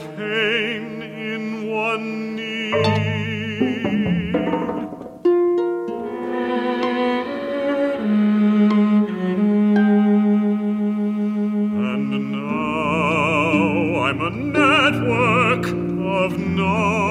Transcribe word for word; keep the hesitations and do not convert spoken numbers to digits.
pain in one need. And now I'm a network of knowledge.